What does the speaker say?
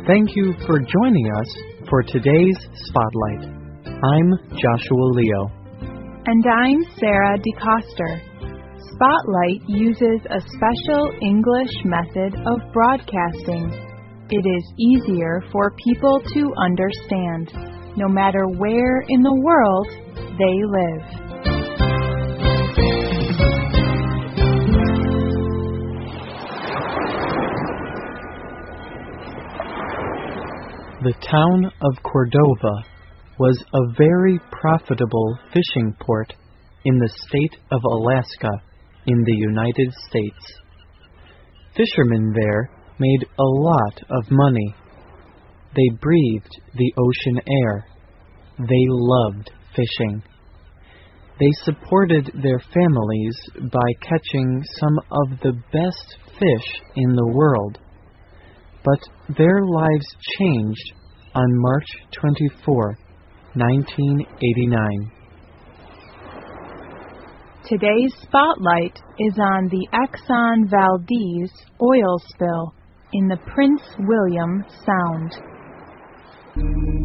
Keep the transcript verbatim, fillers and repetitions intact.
Thank you for joining us for today's Spotlight. I'm Joshua Leo. And I'm Sarah DeCoster. Spotlight uses a special English method of broadcasting. It is easier for people to understand, no matter where in the world they live. The town of Cordova was a very profitable fishing port in the state of Alaska in the United States. Fishermen there made a lot of money. They breathed the ocean air. They loved fishing. They supported their families by catching some of the best fish in the world. But their lives changed on March twenty-fourth, nineteen eighty-nine. Today's spotlight is on the Exxon Valdez oil spill in the Prince William Sound.